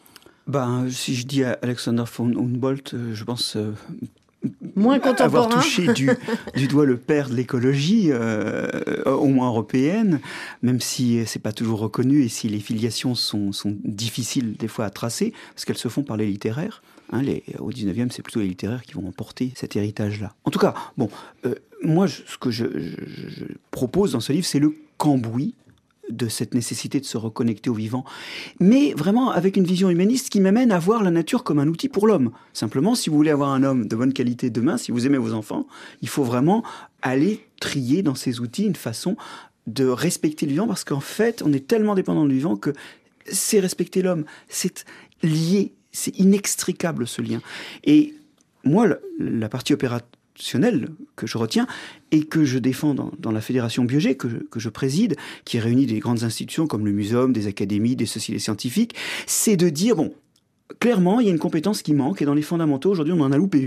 C: Ben, si je dis Alexander von Humboldt, je pense... Euh...
B: Moins contemporain.
C: Avoir touché du, du doigt le père de l'écologie, euh, au moins européenne, même si c'est pas toujours reconnu et si les filiations sont, sont difficiles des fois à tracer, parce qu'elles se font par les littéraires. Hein, les, au dix-neuvième, c'est plutôt les littéraires qui vont emporter cet héritage-là. En tout cas, bon, euh, moi, je, ce que je, je, je propose dans ce livre, c'est le cambouis de cette nécessité de se reconnecter au vivant, mais vraiment avec une vision humaniste qui m'amène à voir la nature comme un outil pour l'homme. Simplement, si vous voulez avoir un homme de bonne qualité demain, si vous aimez vos enfants, il faut vraiment aller trier dans ces outils une façon de respecter le vivant, parce qu'en fait, on est tellement dépendant du vivant que c'est respecter l'homme. C'est lié, c'est inextricable ce lien. Et moi, la partie opérationnelle que je retiens et que je défends dans, dans la Fédération Biogé, que, que je préside, qui réunit des grandes institutions comme le Muséum, des académies, des sociétés scientifiques, c'est de dire, bon, clairement, il y a une compétence qui manque et dans les fondamentaux, aujourd'hui, on en a loupé une.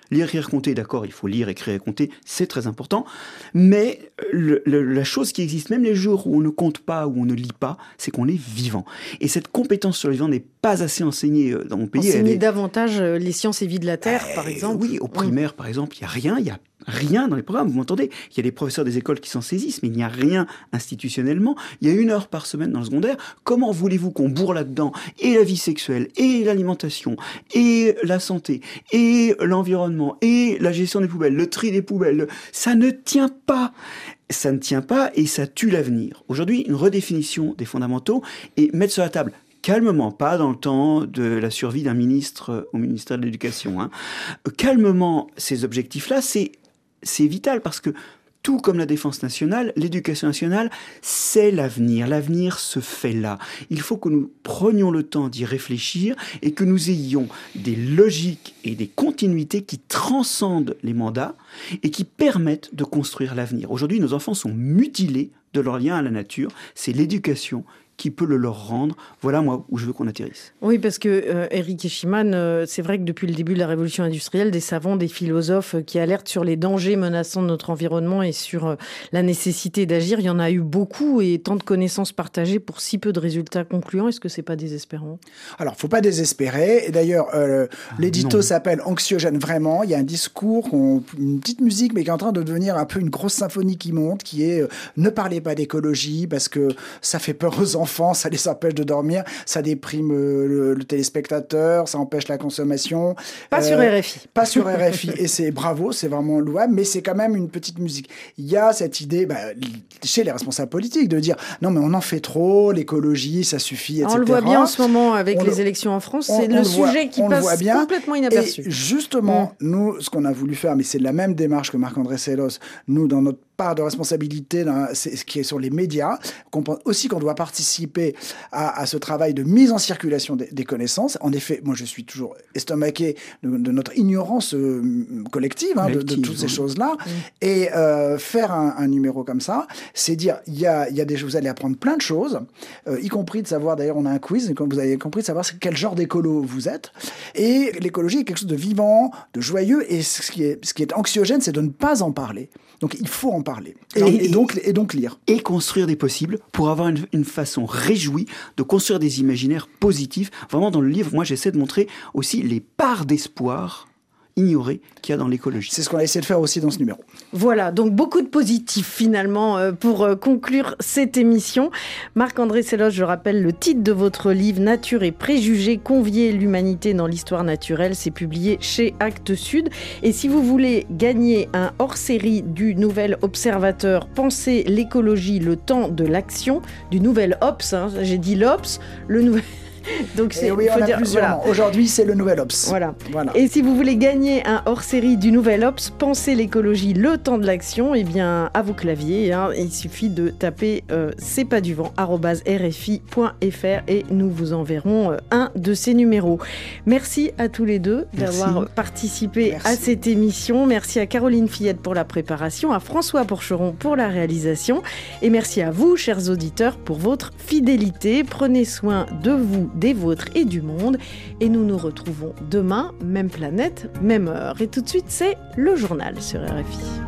C: Lire, écrire, compter, d'accord, il faut lire, écrire et compter, c'est très important. Mais le, le, la chose qui existe, même les jours où on ne compte pas, où on ne lit pas, c'est qu'on est vivant. Et cette compétence sur le vivant n'est pas assez enseignée dans mon pays.
B: Enseigner
C: est...
B: davantage les sciences et vie de la Terre, euh, par exemple.
C: Oui, au primaire, mmh. par exemple, il n'y a rien, il n'y a rien dans les programmes. Vous m'entendez ? Il y a des professeurs des écoles qui s'en saisissent, mais il n'y a rien institutionnellement. Il y a une heure par semaine dans le secondaire. Comment voulez-vous qu'on bourre là-dedans et la vie sexuelle, et l'alimentation, et la santé, et l'environnement, et la gestion des poubelles, le tri des poubelles? Ça ne tient pas. Ça ne tient pas et ça tue l'avenir. Aujourd'hui, une redéfinition des fondamentaux et mettre sur la table calmement, pas dans le temps de la survie d'un ministre au ministère de l'Éducation, hein. Calmement, ces objectifs-là, c'est, c'est vital parce que tout comme la défense nationale, l'éducation nationale, c'est l'avenir. L'avenir se fait là. Il faut que nous prenions le temps d'y réfléchir et que nous ayons des logiques et des continuités qui transcendent les mandats et qui permettent de construire l'avenir. Aujourd'hui, nos enfants sont mutilés de leur lien à la nature. C'est l'éducation qui peut le leur rendre. Voilà, moi, où je veux qu'on atterrisse.
B: Oui, parce que euh, Eric Eschiman, euh, c'est vrai que depuis le début de la révolution industrielle, des savants, des philosophes euh, qui alertent sur les dangers menaçants de notre environnement et sur euh, la nécessité d'agir, il y en a eu beaucoup et tant de connaissances partagées pour si peu de résultats concluants. Est-ce que c'est pas désespérant ?
N: Alors, faut pas désespérer. Et d'ailleurs, euh, ah, l'édito non. s'appelle Anxiogène vraiment. Il y a un discours, on, une petite musique, mais qui est en train de devenir un peu une grosse symphonie qui monte, qui est euh, ne parlez pas d'écologie parce que ça fait peur aux enfants. Enfants, ça les empêche de dormir, ça déprime euh, le, le téléspectateur, ça empêche la consommation.
B: Pas euh, sur R F I.
N: Pas sur R F I. Et c'est bravo, c'est vraiment louable, mais c'est quand même une petite musique. Il y a cette idée, bah, chez les responsables politiques, de dire non, mais on en fait trop, l'écologie, ça suffit, et cetera.
B: On le voit bien en ce moment avec
N: on
B: les
N: le,
B: élections en France,
N: on,
B: c'est
N: on
B: le,
N: le
B: sujet
N: voit,
B: qui
N: on
B: passe
N: le voit bien.
B: complètement inaperçu.
N: Et justement, mmh. nous, ce qu'on a voulu faire, mais c'est la même démarche que Marc-André Sellos, nous, dans notre part de responsabilité, dans, c'est ce qui est sur les médias, qu'on pense aussi qu'on doit participer à, à ce travail de mise en circulation des, des connaissances. En effet, moi je suis toujours estomaqué de, de notre ignorance euh, collective, hein, collective de, de toutes oui. ces choses-là. Mmh. Et euh, faire un, un numéro comme ça, c'est dire, il y a, y a des, vous allez apprendre plein de choses, euh, y compris de savoir, d'ailleurs on a un quiz, comme vous avez compris, de savoir quel genre d'écolo vous êtes. Et l'écologie est quelque chose de vivant, de joyeux, et ce qui est, ce qui est anxiogène, c'est de ne pas en parler. Donc il faut en parler. Et, et, et, donc, et donc lire.
C: Et construire des possibles pour avoir une, une façon réjouie de construire des imaginaires positifs. Vraiment, dans le livre, moi, j'essaie de montrer aussi les parts d'espoir ignorées qu'il y a dans l'écologie.
N: C'est ce qu'on a essayé de faire aussi dans ce numéro.
B: Voilà, donc beaucoup de positifs finalement euh, pour euh, conclure cette émission. Marc-André Sellos, je rappelle le titre de votre livre « Nature et préjugés, convier l'humanité dans l'histoire naturelle ». C'est publié chez Actes Sud. Et si vous voulez gagner un hors-série du Nouvel Observateur, Pensez l'écologie, le temps de l'action, du Nouvel Obs, hein, j'ai dit l'Obs, le Nouvel...
N: Donc c'est, et oui, faut on a dire, plusieurs. Voilà. Aujourd'hui, c'est le Nouvel Obs.
B: Voilà. voilà. Et si vous voulez gagner un hors-série du Nouvel Obs, Pensez l'écologie, le temps de l'action, eh bien, à vos claviers, hein, il suffit de taper euh, c'est pas du vent arobase r f i point f r et nous vous enverrons euh, un de ces numéros. Merci à tous les deux Merci. d'avoir participé Merci. à cette émission. Merci à Caroline Fillette pour la préparation, à François Porcheron pour la réalisation et merci à vous, chers auditeurs, pour votre fidélité. Prenez soin de vous, des vôtres et du monde. Et nous nous retrouvons demain, même planète, même heure. Et tout de suite, c'est le journal sur R F I.